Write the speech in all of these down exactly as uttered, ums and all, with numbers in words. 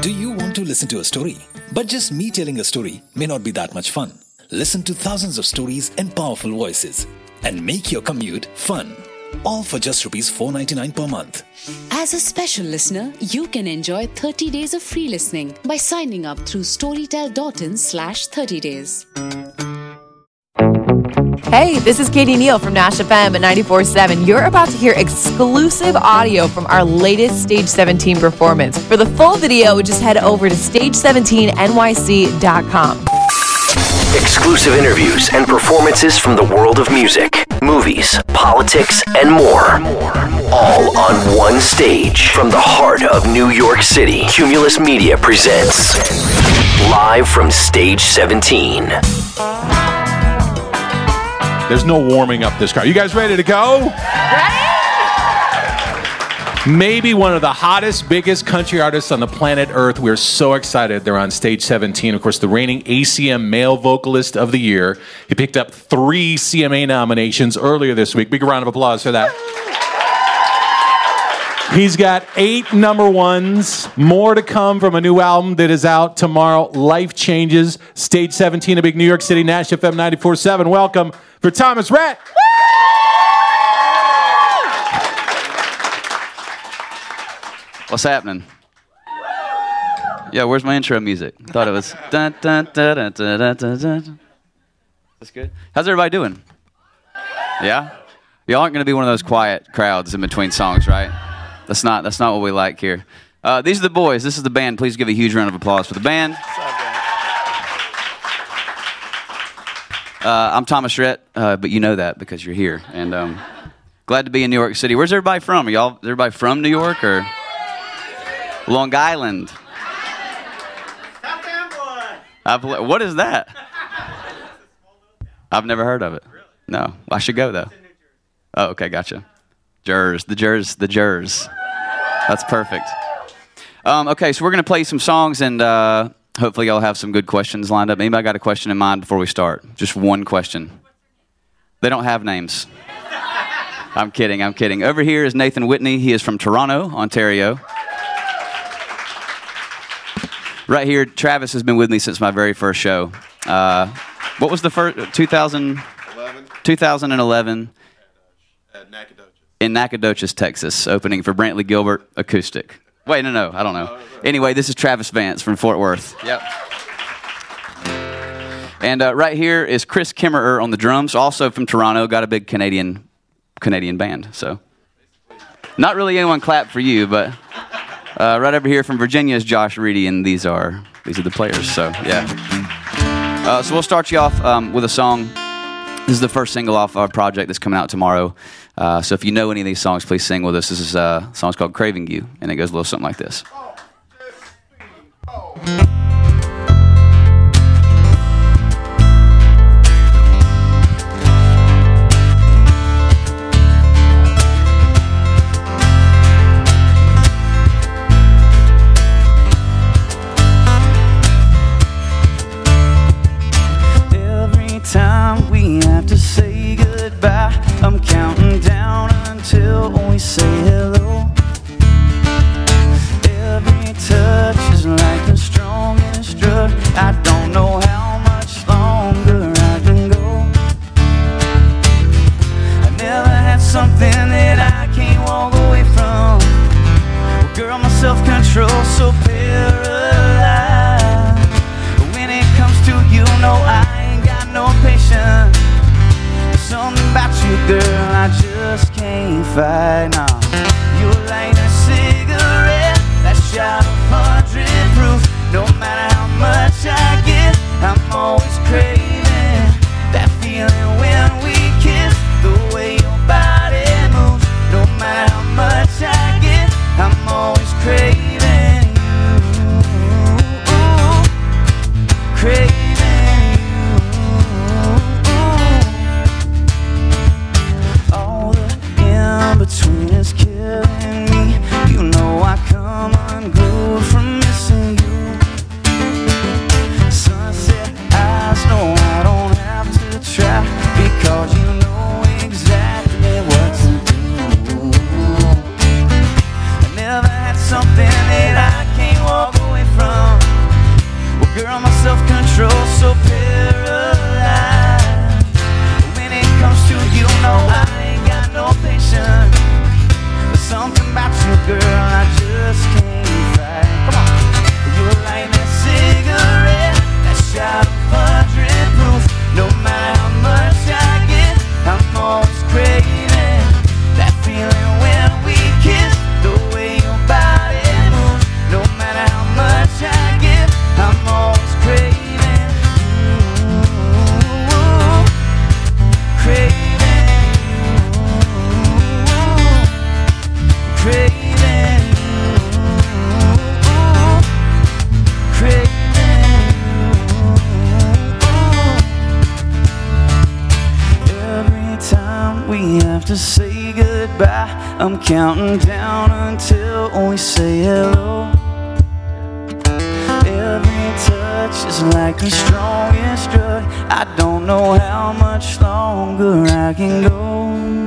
Do you want to listen to a story? But just me telling a story may not be that much fun. Listen to thousands of stories and powerful voices and make your commute fun. All for just rupees four ninety-nine per month. As a special listener, you can enjoy thirty days of free listening by signing up through storytel.in slash 30 days. Hey, this is Katie Neal from Nash F M at ninety-four point seven. You're about to hear exclusive audio from our latest Stage seventeen performance. For the full video, just head over to stage seventeen N Y C dot com. Exclusive interviews and performances from the world of music, movies, politics, and more. All on one stage from the heart of New York City. Cumulus Media presents Live from Stage seventeen. There's no warming up this car. You guys ready to go? Ready? Maybe one of the hottest, biggest country artists on the planet Earth. We're so excited they're on Stage seventeen. Of course, the reigning A C M Male Vocalist of the Year. He picked up three C M A nominations earlier this week. Big round of applause for that. He's got eight number ones, more to come from a new album that is out tomorrow, Life Changes. Stage seventeen, a big New York City, Nash F M ninety-four point seven. Welcome for Thomas Rhett. What's happening? Yeah, where's my intro music? Thought it was dun dun dun dun dun dun dun dun. That's good. How's everybody doing? Yeah? Y'all aren't going to be one of those quiet crowds in between songs, right? That's not that's not what we like here. Uh, these are the boys. This is the band. Please give a huge round of applause for the band. Uh, I'm Thomas Rhett, uh, but you know that because you're here. And um, glad to be in New York City. Where's everybody from? Are y'all, is everybody from New York or Long Island? I've, what is that? I've never heard of it. No, I should go though. Oh, okay, gotcha. Jers, the Jers, the Jers. That's perfect. Um, okay, so we're going to play some songs, and uh, hopefully y'all have some good questions lined up. Anybody got a question in mind before we start? Just one question. They don't have names. I'm kidding, I'm kidding. Over here is Nathan Whitney. He is from Toronto, Ontario. Right here, Travis has been with me since my very first show. Uh, what was the first? two thousand eleven. two thousand eleven. At, uh, at Nacogdoches. In Nacogdoches, Texas, opening for Brantley Gilbert Acoustic. Wait, no, no, I don't know. Anyway, this is Travis Vance from Fort Worth. Yep. And uh, right here is Chris Kimmerer on the drums, also from Toronto. Got a big Canadian Canadian band. So, not really anyone clap for you, but uh, right over here from Virginia is Josh Reedy, and these are these are the players. So, yeah. Uh, so we'll start you off um, with a song. This is the first single off our project that's coming out tomorrow. Uh, so if you know any of these songs, please sing with us. This is uh, a song called Craving You, and it goes a little something like this. Oh, oh. Every time we have to say goodbye, I'm counting down until we say hello. Every touch is like the strongest drug. I don't know how much longer I can go. I never had something that I can't walk away from. Well, girl, my self-control's so paralyzed. But when it comes to you, no, I ain't got no patience. Something about you, girl, I just can't fight now. You're like a cigarette, that shot of hundred proof. No matter how much I get, I'm always craving that feeling when we kiss. The way your body moves. No matter how much I get, I'm always craving you. Craving. Between is killing me. You know I come unglued from missing you. Sunset eyes, no to say goodbye. I'm counting down until we say hello. Every touch is like the strongest drug. I don't know how much longer I can go.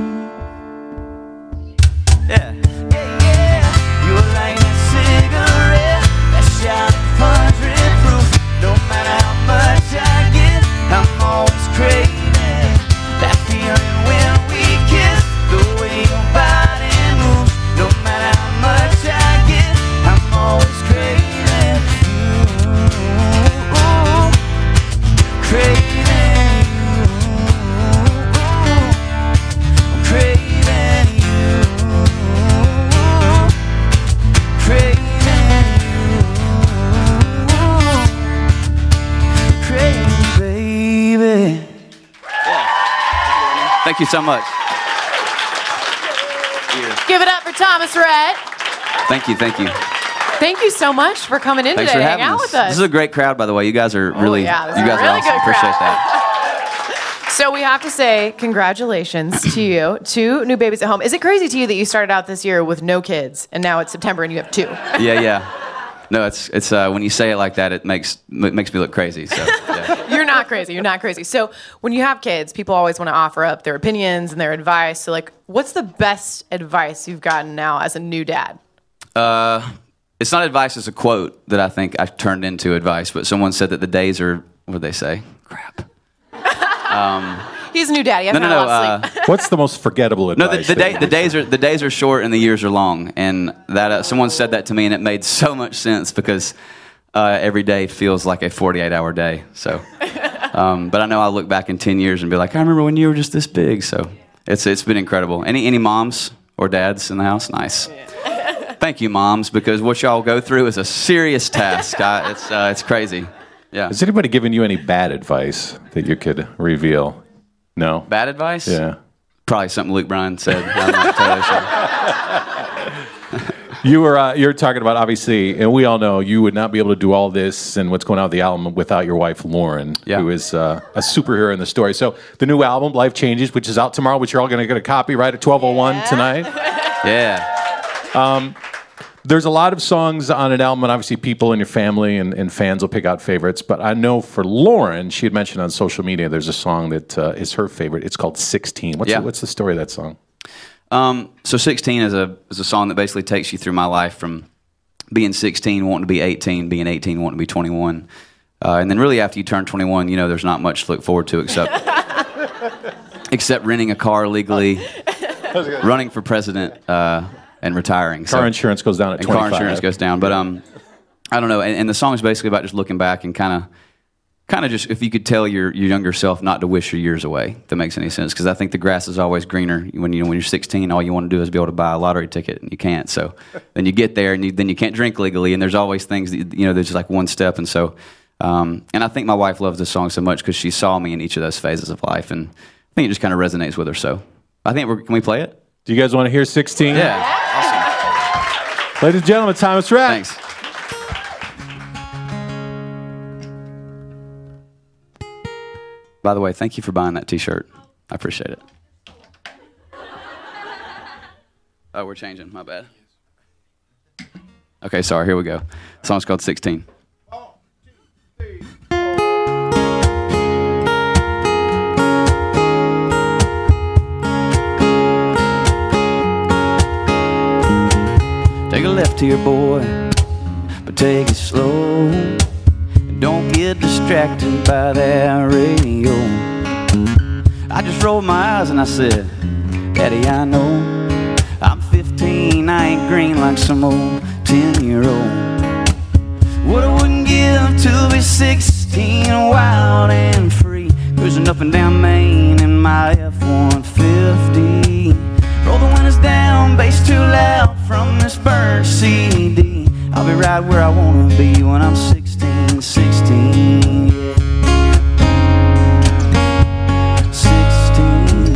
Yeah, yeah, yeah. You're like a cigarette that shot a hundred proof. No matter how much I get, I'm always craving that feeling when we kiss. The way your body moves. No matter how much I get, I'm always craving you. Craving you. I'm craving you. Craving you. Craving, baby. Thank you so much. Give it up for Thomas Rhett. Thank you, thank you. Thank you so much for coming in Thanks today for and hang having out us. with us. This is a great crowd, by the way. You guys are really, yeah, this you is a guys really are awesome. good Appreciate crowd. that. So we have to say congratulations to you, two new babies at home. Is it crazy to you that you started out this year with no kids and now it's September and you have two? Yeah, yeah. No, it's it's uh, when you say it like that, it makes it makes me look crazy. So yeah. You're not crazy. You're not crazy. So when you have kids, people always want to offer up their opinions and their advice. So like, what's the best advice you've gotten now as a new dad? Uh, it's not advice. It's a quote that I think I turned into advice. But someone said that the days are, what did they say? Crap. Um, He's a new dad. He no, hasn't no, had a no. lot of Uh, sleep. What's the most forgettable no, advice? the, the, that day, you the received? days are the days are short and the years are long, and that uh, someone said that to me, and it made so much sense because uh, every day feels like a forty-eight hour day. So, um, but I know I'll look back in ten years and be like, I remember when you were just this big. So it's it's been incredible. Any any moms or dads in the house? Nice. Thank you, moms, because what y'all go through is a serious task. I, it's uh, it's crazy. Yeah. Has anybody given you any bad advice that you could reveal? No. Bad advice? Yeah. Probably something Luke Bryan said. I'm not totally sure. You were uh, you're talking about, obviously, and we all know you would not be able to do all this and what's going on with the album without your wife Lauren, Yeah. who is uh, a superhero in the story. So the new album, Life Changes, which is out tomorrow, which you're all going to get a copy right at twelve oh one tonight. Yeah. There's a lot of songs on an album, and obviously people in your family and, and fans will pick out favorites. But I know for Lauren, she had mentioned on social media, there's a song that uh, is her favorite. It's called sixteen. What's, Yeah. the, what's the story of that song? Um, so sixteen is a is a song that basically takes you through my life from being sixteen, wanting to be eighteen, being eighteen, wanting to be twenty-one. Uh, and then really after you turn twenty-one, you know, there's not much to look forward to except except renting a car legally, running for president, uh, and retiring. Car So- insurance goes down at and twenty-five. car insurance goes down. But um, I don't know. And, and the song is basically about just looking back and kind of, kind of just if you could tell your, your younger self not to wish your years away. If that makes any sense, because I think the grass is always greener when you when you're sixteen. All you want to do is be able to buy a lottery ticket, and you can't. So then you get there, and you, then you can't drink legally, and there's always things that, you know. There's just like one step, and so. Um, and I think my wife loves this song so much because she saw me in each of those phases of life, and I think it just kind of resonates with her. So I think we're, can we play it? Do you guys want to hear sixteen? Yeah. Awesome. Ladies and gentlemen, Thomas Rhett. Thanks. By the way, thank you for buying that T-shirt. I appreciate it. Oh, we're changing. My bad. Okay, sorry. Here we go. The song's called sixteen. Take a left here, boy, but take it slow. And don't get distracted by that radio. I just rolled my eyes and I said, Daddy, I know I'm fifteen, I ain't green like some old ten-year-old. What I wouldn't give to be sixteen, wild and free, cruising up and down Main in my F one fifty. Roll the windows down, bass too loud from this burnt C D. I'll be right where I wanna be when I'm sixteen, sixteen, yeah. sixteen.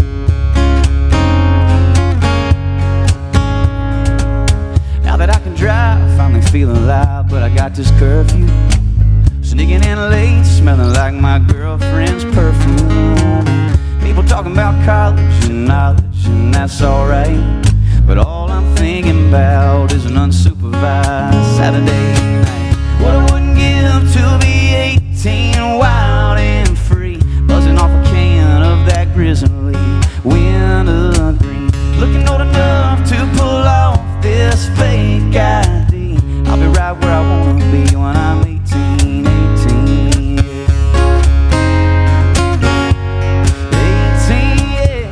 Now that I can drive, finally feeling alive, but I got this curfew. Sneaking in late, smelling like my girlfriend's perfume. People talking about college and knowledge, and that's alright. But all I'm thinking about is an unsupervised Saturday night. What I wouldn't give to be eighteen, wild and free, buzzing off a can of that grizzly wintergreen, looking old enough to pull off this fake I D. I'll be right where I wanna be when I'm eighteen, eighteen, yeah. eighteen, yeah.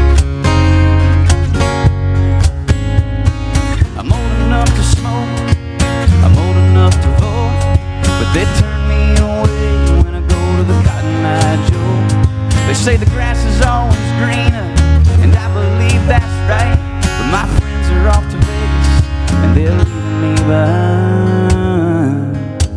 I'm old enough to smoke, I'm old enough to vote, but they turn me away when I go to the Cotton Eye Joe. They say the grass is always greener, and I believe that's right, but my friends are off to Vegas, and they're leaving me behind.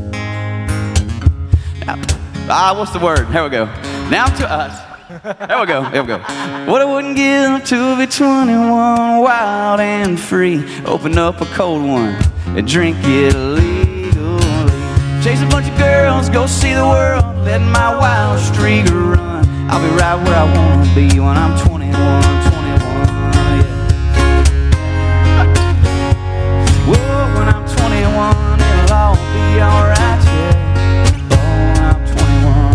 Now, ah, what's the word? Here we go. Now to us. There we go, there we go. What I wouldn't give to be twenty-one, wild and free, open up a cold one and drink it legally, chase a bunch of girls, go see the world, let my wild streak run. I'll be right where I wanna be when I'm twenty-one, twenty-one, yeah. Whoa, when I'm twenty-one, it'll all be alright, yeah. Oh, when I'm twenty-one.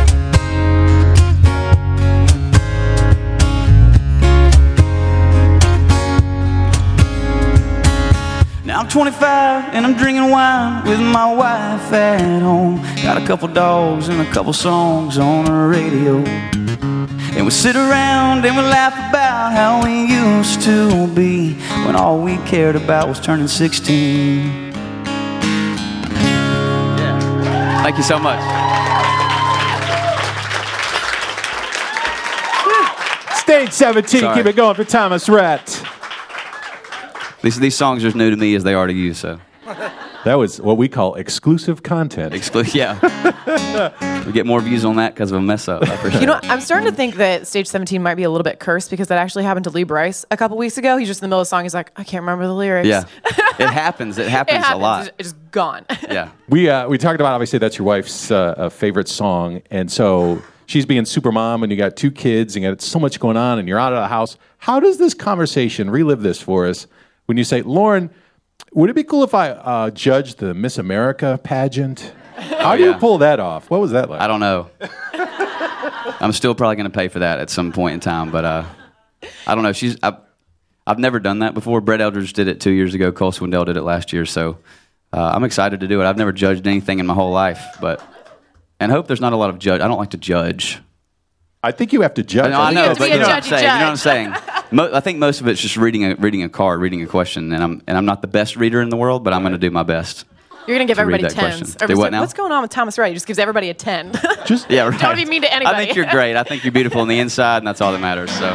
Now I'm twenty-five and I'm drinking wine with my wife at home. Got a couple dogs and a couple songs on the radio. And we sit around and we laugh about how we used to be, when all we cared about was turning sixteen. Yeah. Thank you so much. Stage seventeen, Sorry. keep it going for Thomas Rhett. These, these songs are as new to me as they are to you, so. That was what we call exclusive content. Exclu- yeah. We get more views on that because of a mess up. I appreciate You know, it. I'm starting to think that Stage seventeen might be a little bit cursed, because that actually happened to Lee Bryce a couple weeks ago. He's just in the middle of the song. He's like, I can't remember the lyrics. Yeah. It happens. It happens, It happens. a lot. It's it's just gone. Yeah. We uh, we talked about, obviously that's your wife's uh, uh, favorite song, and so she's being super mom, and you got two kids, and you got so much going on, and you're out of the house. How does this conversation, relive this for us, when you say, Lauren, would it be cool if I uh, judged the Miss America pageant? How do you yeah. pull that off? What was that like? I don't know. I'm still probably going to pay for that at some point in time, but uh, I don't know. She's I've, I've never done that before. Brett Eldridge did it two years ago. Cole Swindell did it last year, so uh, I'm excited to do it. I've never judged anything in my whole life, but and hope there's not a lot of judge. I don't like to judge. I think you have to judge. I know, have to but be you a know, what I'm judgy saying, you know what I'm judge. saying. Mo- I think most of it's just reading a reading a card, reading a question, and I'm and I'm not the best reader in the world, but I'm going to do my best. You're going to give To read everybody that question. tens. Do Everybody's what like, now? what's going on with Thomas Wright? He just gives everybody a ten. Just Yeah, right. Don't be mean to anybody. I think you're great. I think you're beautiful on the inside, and that's all that matters. So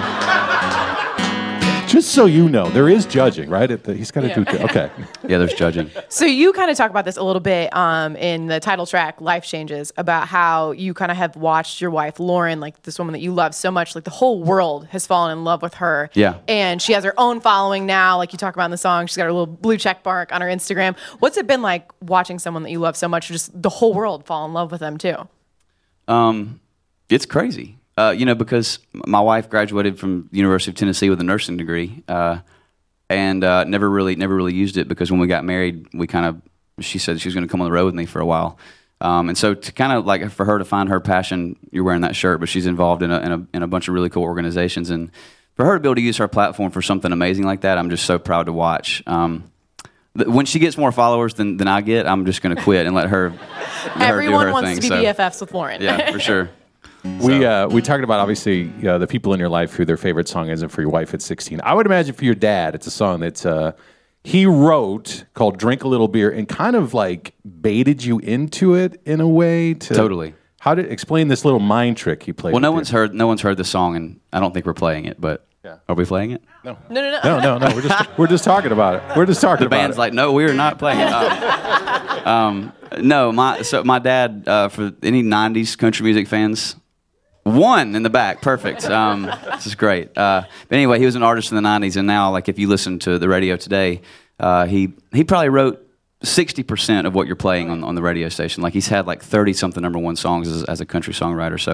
Just so you know, there is judging, right? At the, he's got to Yeah. do. Okay. yeah, there's judging. So you kind of talk about this a little bit um, in the title track, Life Changes, about how you kind of have watched your wife, Lauren, like this woman that you love so much, like the whole world has fallen in love with her. Yeah. And she has her own following now, like you talk about in the song. She's got her little blue check mark on her Instagram. What's it been like watching someone that you love so much, just the whole world fall in love with them too? Um, it's crazy. Uh, you know, because my wife graduated from the University of Tennessee with a nursing degree, uh, and uh, never really, never really used it, because when we got married, we kind of, she said she was going to come on the road with me for a while, um, and so to kind of like for her to find her passion, you're wearing that shirt, but she's involved in a, in a in a bunch of really cool organizations, and for her to be able to use her platform for something amazing like that, I'm just so proud to watch. Um, th- when she gets more followers than, than I get, I'm just going to quit and let her. Let Everyone her do her wants thing, to be so, B F Fs with Lauren. Yeah, for sure. We uh, we talked about, obviously, uh, the people in your life who their favorite song is, and for your wife at sixteen. I would imagine for your dad, it's a song that uh, he wrote called "Drink a Little Beer" and kind of like baited you into it in a way. To, Totally. How did explain this little mind trick he played? Well, no with one's you? heard no one's heard the song, and I don't think we're playing it. But Yeah. are we playing it? No, No, no, no. no, no, no. We're just we're just talking about it. We're just talking The about band's it. like, no, we're not playing it. Um, um, no, my so my dad, uh, for any nineties country music fans, one in the back, perfect. Um, this is great. Uh, but anyway, he was an artist in the nineties, and now, like, if you listen to the radio today, uh, he he probably wrote sixty percent of what you're playing on, on the radio station. Like, he's had like thirty something number one songs as, as a country songwriter. So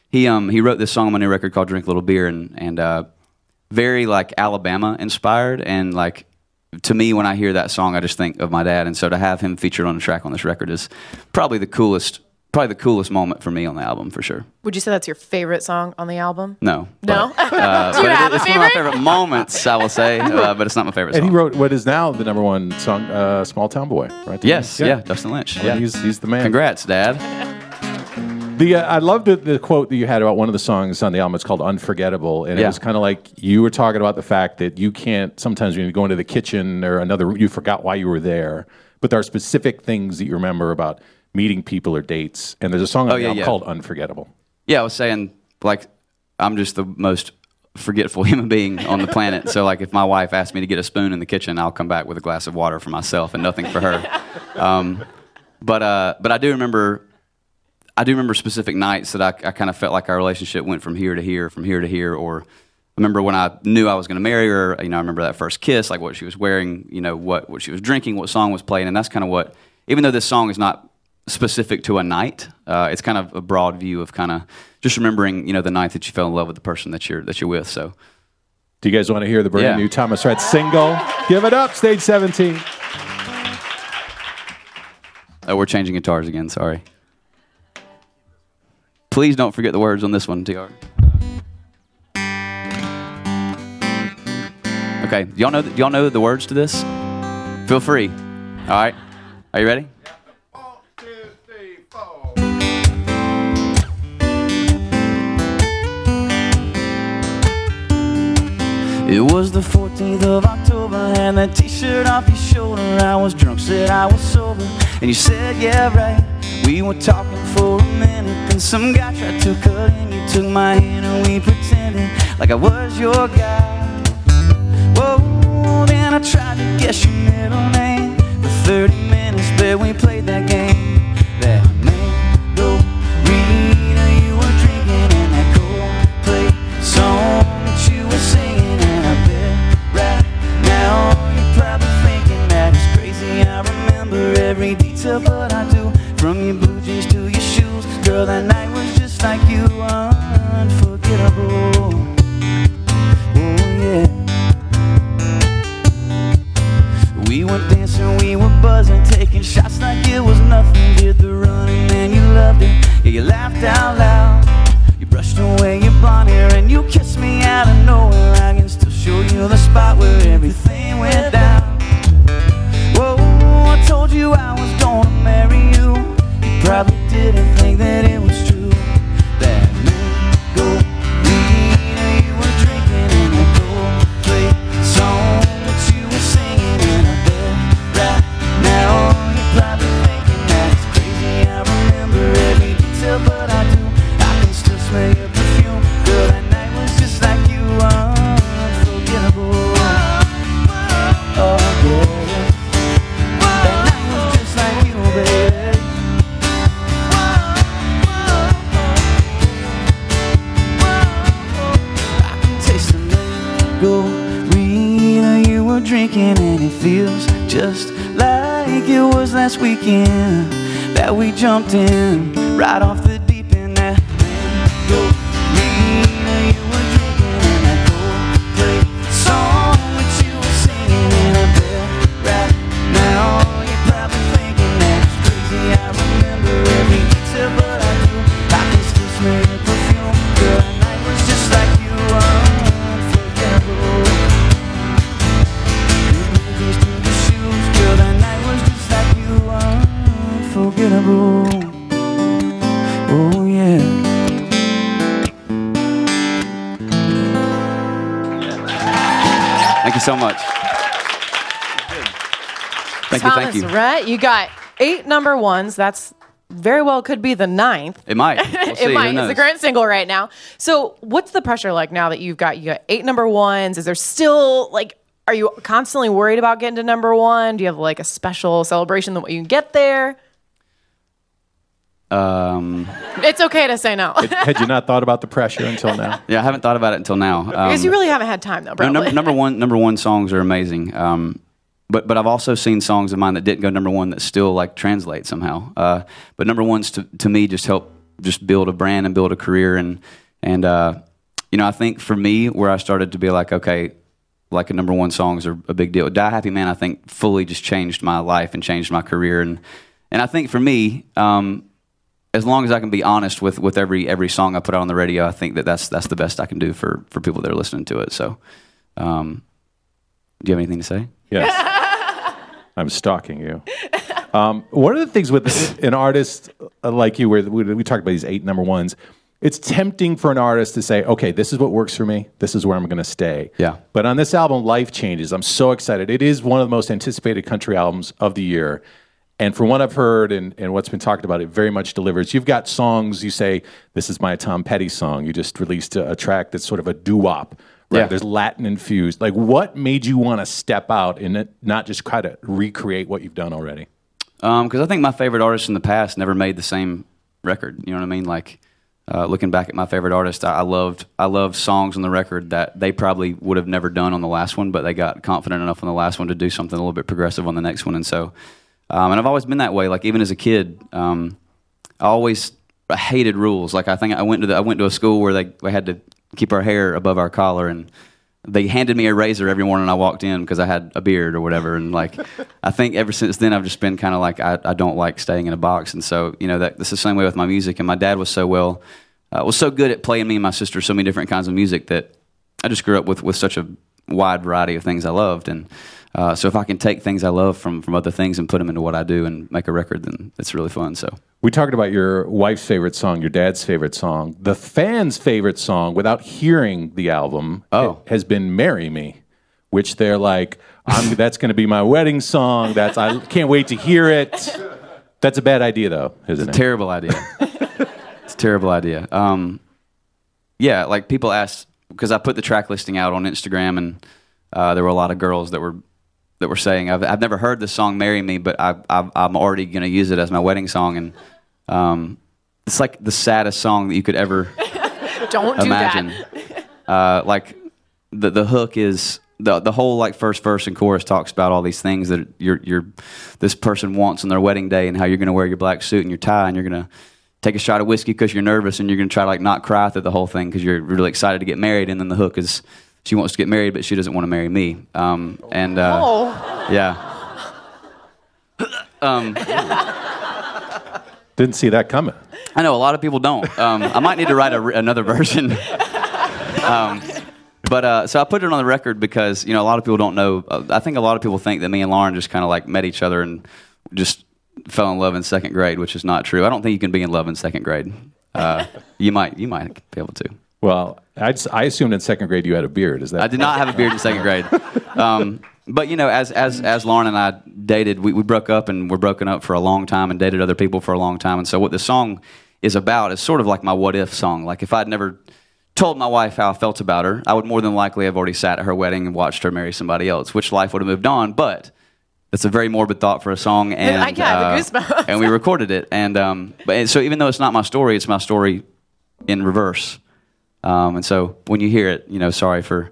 he um he wrote this song on my new record called Drink a Little Beer, and and uh, very like Alabama inspired, and like to me when I hear that song I just think of my dad, and so to have him featured on the track on this record is probably the coolest probably the coolest moment for me on the album for sure. Would you say that's your favorite song on the album? No. No? But, uh, Do you but have it, a it's favorite? one of my favorite moments, I will say, uh, but it's not my favorite And song. he wrote what is now the number one song, uh, "Small Town Boy," right? Yes, yeah, Dustin Lynch. I mean, Yeah, he's he's the man. Congrats, Dad. The uh, I loved the, the quote that you had about one of the songs on the album. It's called "Unforgettable," and it Yeah. was kind of like you were talking about the fact that you can't sometimes when you go into the kitchen or another, you forgot why you were there, but there are specific things that you remember about meeting people or dates. And there's a song on Oh, the yeah, album yeah. called "Unforgettable." Yeah, I was saying, like, I'm just the most forgetful human being on the planet. So, like, if my wife asks me to get a spoon in the kitchen, I'll come back with a glass of water for myself and nothing for her. Um, but uh, but I do remember, I do remember specific nights that I, I kind of felt like our relationship went from here to here, from here to here. Or I remember when I knew I was going to marry her. You know, I remember that first kiss, like what she was wearing, you know, what what she was drinking, what song was playing, and that's kind of what. Even though this song is not specific to a night, uh, it's kind of a broad view of kind of just remembering, you know, the night that you fell in love with the person that you're that you're with. So, do you guys want to hear the brand Yeah. new Thomas Rhett single? Give it up, Stage seventeen. oh, we're changing guitars again. Sorry. Please don't forget the words on this one, T R. Okay, do y'all know do y'all know the words to this? Feel free. All right, are you ready? It was the fourteenth of October, had that t-shirt off your shoulder. I was drunk, said I was sober, and you said, yeah, right. We were talking for a minute, then some guy tried to cut in. You took my hand and we pretended like I was your guy. Whoa, then I tried to guess your middle name. For thirty minutes, but we played that game. That mango Rita you were drinking, and that Coldplay song that you were singing. And I bet right now you're probably thinking that it's crazy. I remember every detail, but I do. From your blue jeans to your shoes, girl, that night was just like you, unforgettable. Oh yeah. We were dancing, we were buzzing, taking shots like it was nothing. Did the running, man, you loved it. Yeah, you laughed out loud. You brushed away your blonde hair and you kissed me out of nowhere. I can still show you the spot where everything went down. Whoa, I told you I was gonna marry you. You probably didn't think that it was true. That mango Rita you were drinking, and that Coldplay song that you were singing. And I bet right now you're probably thinking that it's crazy. I remember every detail, but I do. I can still smell your perfume. Girl, that night was just like you, unforgettable. Oh yeah. That night was just like you, baby. I can taste the mango Rita you were drinking, and it feels just like it was last weekend that we jumped in right off the deep end. That mango Rita you were drinking, and that Coldplay song that you were singing. And I bet right now you're probably thinking that it's crazy. I remember every detail, but I do. I can still smell your perfume. Girl, that night was just like you, unforgettable. Your movies to the shoes. Girl, that night was just like you, unforgettable. Oh yeah. Thank you so much. Thank you, Thomas thank you. Rhett, you got eight number ones. That's very well could be the ninth. It might. We'll see. It might. Who It's knows? the current single right now. So, what's the pressure like now that you've got you got eight number ones? Is there still like, are you constantly worried about getting to number one? Do you have like a special celebration that you can get there? Um, It's okay to say no. Had you not thought about the pressure until now? yeah, I haven't thought about it until now. Um, Because you really haven't had time though, No, probably. number, number one, number one songs are amazing. Um, but but I've also seen songs of mine that didn't go number one that still like translate somehow. Uh, but number ones to to me just help just build a brand and build a career. And and uh, you know, I think for me, where I started to be like, okay, like a number one songs are a big deal. Die Happy Man, I think, fully just changed my life and changed my career. And and I think for me, um, as long as I can be honest with, with every every song I put out on the radio, I think that that's that's the best I can do for, for people that are listening to it. So, um, do you have anything to say? Yes. I'm stalking you. Um, one of the things with an artist like you, where we, we talked about these eight number ones, it's tempting for an artist to say, okay, this is what works for me. This is where I'm going to stay. Yeah. But on this album, Life Changes, I'm so excited. It is one of the most anticipated country albums of the year. And from what I've heard and, and what's been talked about, it very much delivers. You've got songs, you say, this is my Tom Petty song. You just released a, a track that's sort of a doo-wop. Right? Yeah. There's Latin infused. Like, what made you want to step out and not just try to recreate what you've done already? Because um, I think my favorite artists in the past never made the same record. You know what I mean? Like, uh, looking back at my favorite artists, I, I loved I loved songs on the record that they probably would have never done on the last one, but they got confident enough on the last one to do something a little bit progressive on the next one. And so, um, and I've always been that way. Like, even as a kid, um, I always I hated rules. Like, I think I went to the, I went to a school where they, they had to keep our hair above our collar, and they handed me a razor every morning I walked in because I had a beard or whatever. And like, I think ever since then I've just been kind of like, I, I don't like staying in a box. And so, you know, that, that's the same way with my music. And my dad was so well, uh, was so good at playing me and my sister so many different kinds of music that I just grew up with, with such a wide variety of things I loved. And uh, so if I can take things I love from, from other things and put them into what I do and make a record, then it's really fun. So we talked about your wife's favorite song, your dad's favorite song. The fans' favorite song, without hearing the album, oh. has been "Marry Me," which they're like, I'm, that's going to be my wedding song. That's I can't wait to hear it. That's a bad idea, though, isn't it's it? a terrible idea. It's a terrible idea. Um, yeah, like people ask, because I put the track listing out on Instagram, and uh, there were a lot of girls that were that were saying, I've, I've never heard the song "Marry Me," but I, I, I'm already going to use it as my wedding song. And um, it's like the saddest song that you could ever Don't imagine. do that. uh, like the the hook is the the whole like first verse and chorus talks about all these things that you're you're this person wants on their wedding day, and how you're going to wear your black suit and your tie, and you're going to take a shot of whiskey because you're nervous, and you're going to try to like not cry through the whole thing because you're really excited to get married. And then the hook is, she wants to get married, but she doesn't want to marry me. Um, and uh, Oh. yeah. um, Didn't see that coming. I know a lot of people don't. Um, I might need to write a, another version. um, but uh, so I put it on the record because, you know, a lot of people don't know. Uh, I think a lot of people think that me and Lauren just kind of like met each other and just fell in love in second grade, which is not true. I don't think you can be in love in second grade. Uh, you might, you might be able to. Well, I, just, I assumed in second grade you had a beard. Is that? I did not have a beard in second grade. Um, but you know, as as as Lauren and I dated, we, we broke up and were broken up for a long time and dated other people for a long time. And so what the song is about is sort of like my what if song. Like if I'd never told my wife how I felt about her, I would more than likely have already sat at her wedding and watched her marry somebody else, which life would have moved on. But it's a very morbid thought for a song, and I got uh, the goosebumps. and we recorded it. And um, but and so even though it's not my story, it's my story in reverse. Um, and so when you hear it, you know, sorry for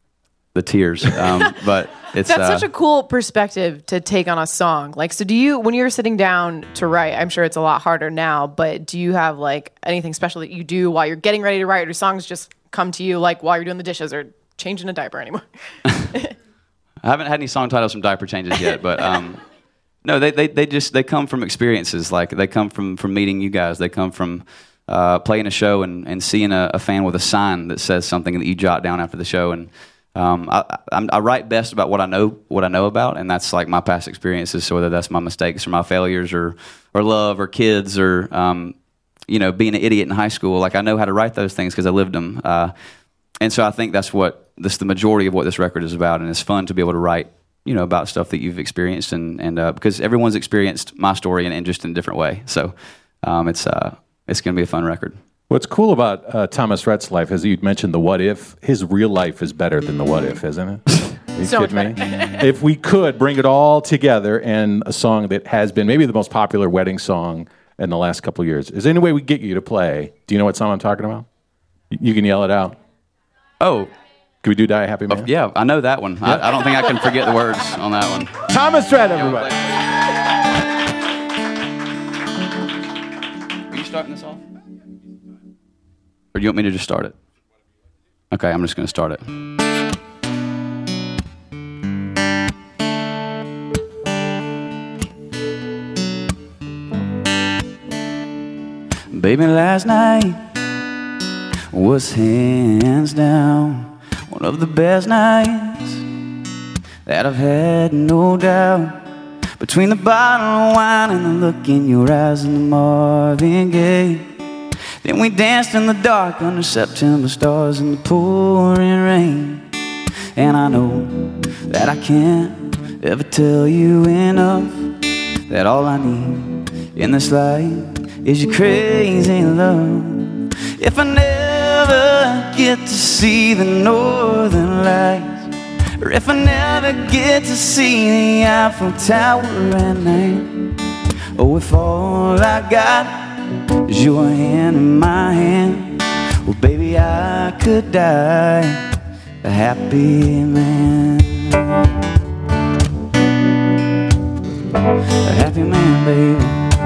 the tears, um, but it's That's uh, such a cool perspective to take on a song. Like, so do you, when you're sitting down to write, I'm sure it's a lot harder now, but do you have like anything special that you do while you're getting ready to write, or songs just come to you like while you're doing the dishes or changing a diaper anymore? I haven't had any song titles from diaper changes yet, but um, no, they, they they just they come from experiences. Like they come from from meeting you guys. They come from uh, playing a show and, and seeing a, a fan with a sign that says something that you jot down after the show. And um, I, I, I write best about what I know what I know about, and that's like my past experiences. So whether that's my mistakes or my failures or or love or kids or um, you know, being an idiot in high school, like I know how to write those things because I lived them. Uh, and so I think that's what this the majority of what this record is about, and it's fun to be able to write, you know, about stuff that you've experienced, and and uh, because everyone's experienced my story and, and just in a different way. So um, it's uh, it's going to be a fun record. What's cool about uh, Thomas Rhett's life, as you mentioned, the what if, his real life is better than the what if, isn't it? Are you So much kidding me? If we could bring it all together in a song that has been maybe the most popular wedding song in the last couple of years, is there any way we get you to play? Do you know what song I'm talking about? You can yell it out. Oh, Can we do Die a Happy Man? oh yeah, I know that one. I, I don't think I can forget the words on that one. Thomas Rhett, everybody. Are you starting this off? Or do you want me to just start it? Okay, I'm just going to start it. Baby, last night was hands down one of the best nights that I've had, no doubt. Between the bottle of wine and the look in your eyes and the Marvin Gaye. Then we danced in the dark under September stars in the pouring rain. And I know that I can't ever tell you enough that all I need in this life is your crazy love. If I never get to see the northern lights, or if I never get to see the Eiffel Tower at night, oh, if all I got is your hand in my hand, well, baby, I could die a happy man. A happy man, baby.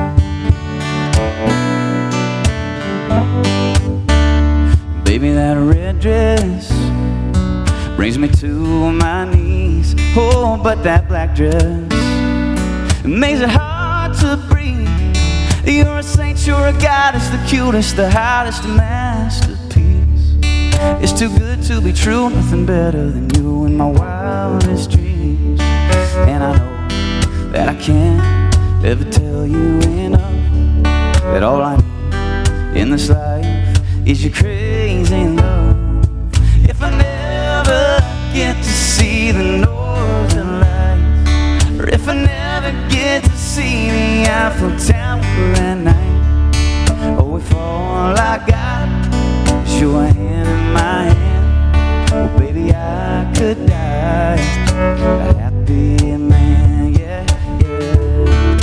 Baby, that red dress brings me to my knees. Oh, but that black dress makes it hard to breathe. You're a saint, you're a goddess, the cutest, the hottest, masterpiece. It's too good to be true, nothing better than you in my wildest dreams. And I know that I can't ever tell you enough that all I need in this life is your crazy love. If I never get to see the northern lights, or if I never get to see the Eiffel Tower at night, oh, if all I got is your hand in my hand, oh, baby, I could die a happy man, yeah, yeah.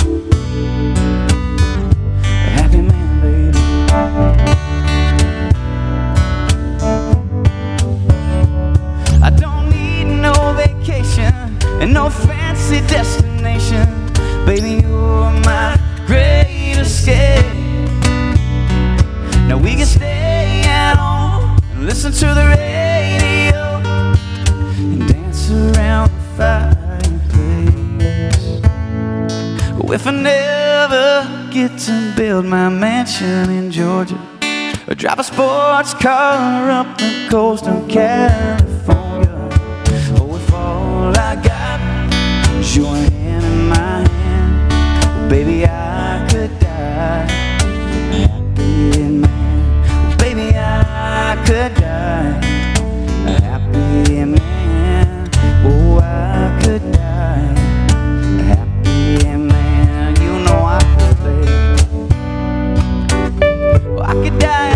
A happy man, baby. I don't need no vacation and no fancy destination. Baby, you're my great escape. Now we can stay at home and listen to the radio and dance around the fireplace. Oh, if I never get to build my mansion in Georgia, or drive a sports car up the coast of California, oh, if all I got is your hand in my hand, well, baby, I could die a happy man. Well, baby, I could die a happy man. Oh, I could die a happy man. You know I could, baby. Oh, I could die.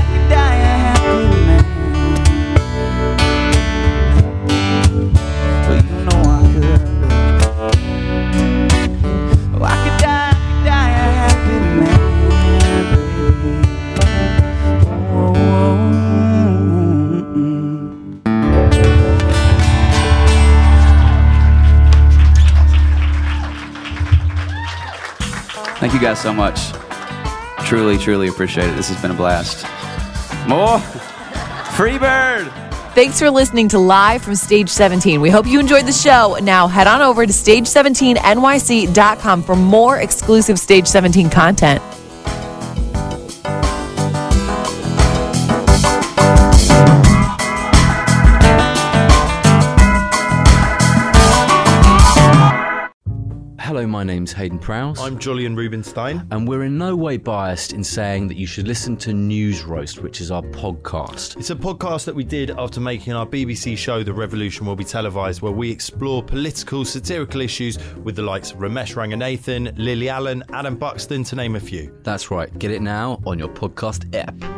Thank you guys so much. Truly, truly appreciate it. This has been a blast. More Freebird. Thanks for listening to Live from Stage seventeen. We hope you enjoyed the show. Now head on over to stage seventeen N Y C dot com for more exclusive Stage seventeen content. Hello, my name's Hayden Prowse. I'm Julian Rubinstein. And we're in no way biased in saying that you should listen to News Roast, which is our podcast. It's a podcast that we did after making our B B C show The Revolution Will Be Televised, where we explore political, satirical issues with the likes of Ramesh Ranganathan, Lily Allen, Adam Buxton, to name a few. That's right. Get it now on your podcast app.